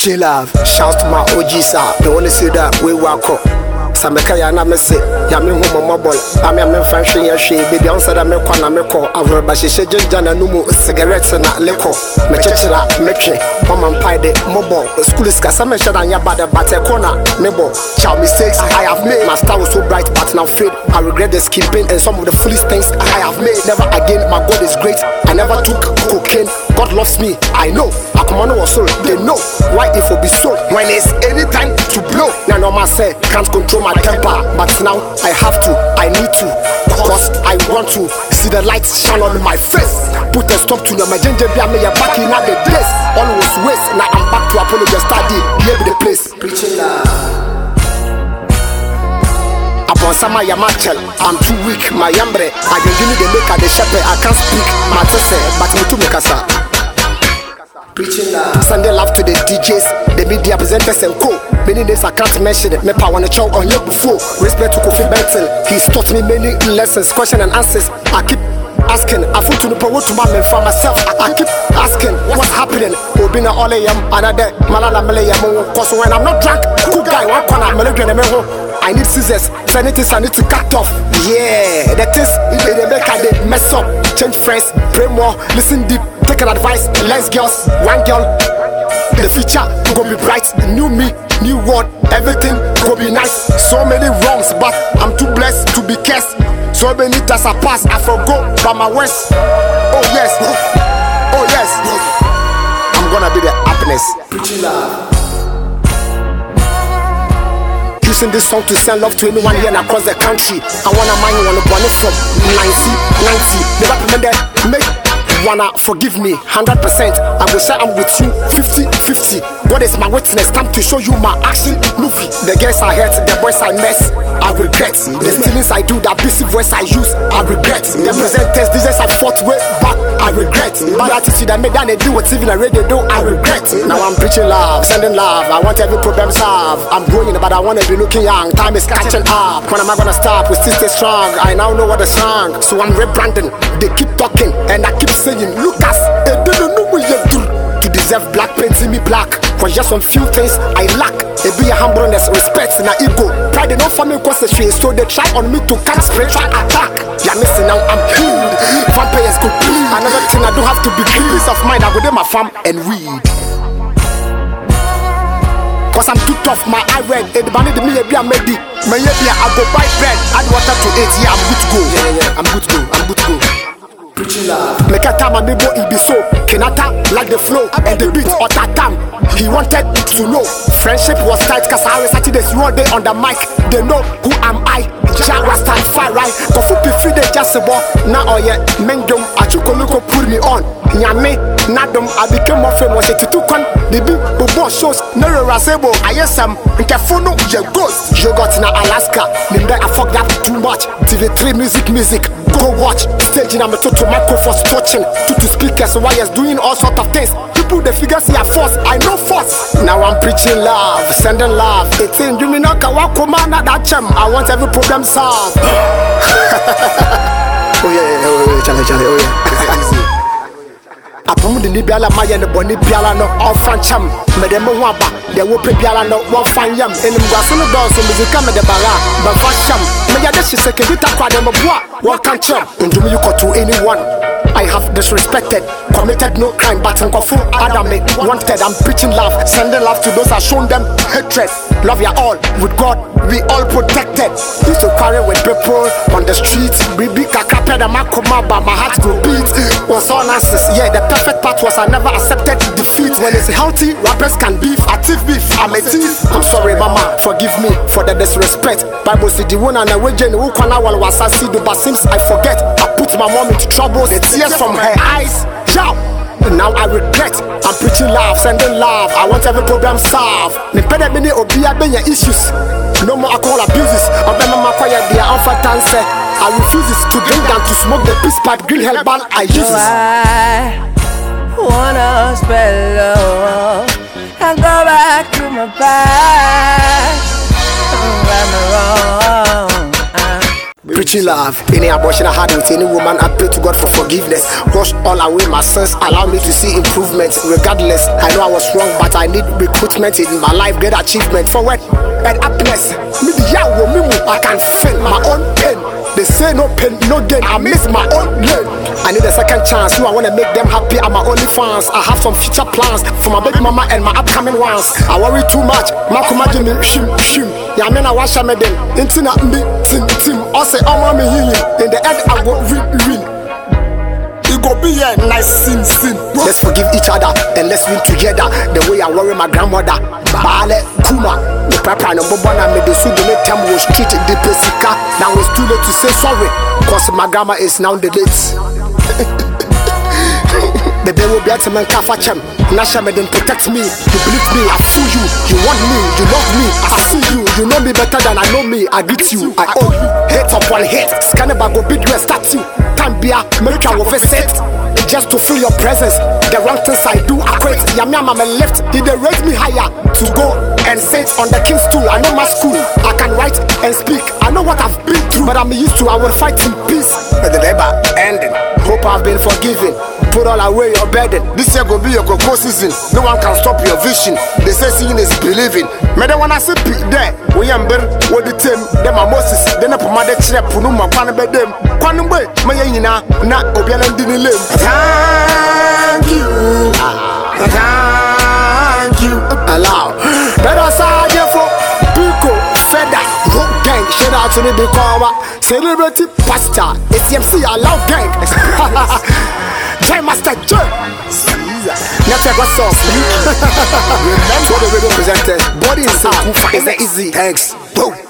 Preaching love, shout to my OGs out. They wanna see that we walk up. Samekaya na mese, ya me homo mobile. Ami ame fanshi ya shi, baby answer da me kwa na me ko. Avroba shishe jinja na numu, cigarettes na leko. Me chechira, meche, mama mpaide, mobile. School is kasa me shada nya bada, but a corner, nebo. Child mistakes I have made. My star was so bright, but now fade. I regret the skipping and some of the foolish things I have made. Never again, my God is great. I never took cocaine. God loves me, I know. Akumano was soul, they know. Why if it be so? When it's any time to blow. Now no man say, can't control my temper, but now I have to, I need to, cause I want to see the light shine on my face. Put a stop to your ginger beer, me back in the place. All was waste, now I'm back to apologize. Study, here be the place. Preaching love. Upon summer, ya machel, I'm too weak, my yambre. I can give me the look at the shepherd, I can't speak, my tese, but me too make us up. Preaching love. Sunday love to the DJs, the media presenters and co. Many days I can't mention it. Me pa wanna chow on you before. Respect to Kofi Benson. He's taught me many lessons, questions and answers. I keep asking. I feel to the power to my man for myself. I keep asking what's happening. Obina all yam another malala malayam. Cause when I'm not drunk, cool guy one corner melodian meho. I need scissors, sanitors I need to cut off. Yeah, that is they make I mess up. Change friends, pray more, listen deep, take an advice. Less girls, one girl. The future go be bright. New me, new world, everything go be nice. So many wrongs, but I'm too blessed to be cursed. So many times I pass, I forgo by my worst. Oh yes, oh yes, I'm gonna be the happiness. Preaching love. Using this song to send love to anyone here and across the country. I wanna mind you wanna born it from 90. Never remember make wanna forgive me 100%. I will say I'm with you 50-50. God is my witness, time to show you my action movie. The girls I hurt, the boys I mess, I regret. The stealings I do, that busy voice I use, I regret. The presenters, DJs I fought way back, I regret. Bad attitude I made down they do what TV and radio do, I regret. Now I'm preaching love, sending love. I want every problem solved. I'm growing but I wanna be looking young. Time is catching up. When am I gonna stop? We still stay strong. I now know what the song. So I'm rebranding. They keep talking and I keep saying, Lucas, they don't know what you do to deserve black painting me black. For just some few things I lack. It be a humbleness, respect, and a ego. Pride in no family cause the shade, so they try on me to catch spiritual attack. Yeah, missing now I'm healed. Vampires could plead. Another thing I don't have to be clean. Peace of mind, I go to my farm and weed. Cause I'm too tough, my eye red. The money to me, I made it. My I go buy bread, add water to it. Yeah, I'm good to go. Yeah, I'm good to go. I'm good to go. Preaching love. Make a time and maybe it be so. Kenata like the flow and the beat or that time. He wanted to know. Friendship was tight cause I always had this one day on the mic. They know who am I. Jaguar stand fire right. Kofu free they just a ball. Now oh yeah, Mengdom Achukoloko put me on. Nyame, Nadom, I became more famous. It took on the big bobo shows. Nero Rasebo, I yes am Nkafono, you ghost. You got in Alaska. Nimbe I fucked up too much. TV3 music. Go watch. Staging I'm a total microphones touching. To speakers, wires doing all sort of things. People the figures see a force. I know force. Now I'm preaching love, sending love. It's in you me not Kawakoma that chum. I want every problem solved. Oh yeah, Charlie, oh yeah. Apomu de biala maya ne boni biala no all francham. Me dem waba, de wo pe biala no one fan yam. Enim gwaso no do so musica me de bara, ba fasham. Me ya de shise ke bita kwa de mboa, one can chum. Ndumi you to anyone. I have disrespected, committed no crime, but unkofu adame wanted. I'm preaching love, sending love to those I shown them hatred. Love ya all, with God we all protected. Used to quarrel with people on the street. Bibi kakape da makoma, but my heart go beat. Was all nonsense, yeah. The perfect part was I never accepted defeat. When it's healthy, rappers can beef. I thief beef, I'm a thief. I'm sorry, mama, forgive me for the disrespect. Bible said the one and the wager who can I was I see the but since I forget. I put my mom into trouble. The tears from her eyes, yow. Now I regret. I'm preaching love, sending love. I want every problem solved. Me pede mini obia benya issues. No more alcohol abuses. Obema makwaya dia unfatanse. I refuse to drink and to smoke the peace pipe. Green hell ban I use. I wanna spread love and go back to my past. Don't get me wrong. preaching love. Any abortion I had with any woman, I pray to God for forgiveness. Wash all away my sins, allow me to see improvements. Regardless, I know I was wrong, but I need recruitment in my life, great achievement. Forward and happiness. I can feel my own pain. They say no pain, no gain. I miss my own gain. I need a second chance. I wanna make them happy. I'm my only fans. I have some future plans for my baby mama and my upcoming ones. I worry too much. Makumaji me shim. Yamena washa me dem. Intina me tim. Also, I'm me in the end I go win. It go be a nice sin. Let's forgive each other and let's win together. The way I worry my grandmother. Bale Kuma. The papa no bobana me the suit the time was treated the pesika. Now it's too late to say sorry. Cause my grandma is now the dates. The day will be at man kafachem. Nasha me then protect me. You believe me, I feel you. You want me, you love me. I see you. You know me better than I know me. I greet you, I owe you. Hate upon hate. Scanner go big you a statue. Tambia, America will visit. Just to feel your presence. The wrong things I do, I quit. Yamia mama left. Did they raise me higher to go and sit on the king's stool? I know my school. I can write and speak. I know what I've been through, but I'm used to. I will fight in peace. But the labor ending. Hope I've been forgiven. Put all away your burden. This year go be your cocoa season. No one can stop your vision. They say seeing is believing. Me the one I see there. We am better. What the team? Them are Moses. Then up my dead chip. Punuma pan be them. Kwanumbe. Mayina. Na obianan dini lim. Thank you. Allow. Better side for Pico. Feda. Road gang. Shout out to the big power. Celebrity pastor. ACMC allow gang. J Master J. Network what's up? Remember the radio presenters. Body is easy. Thanks. Boom.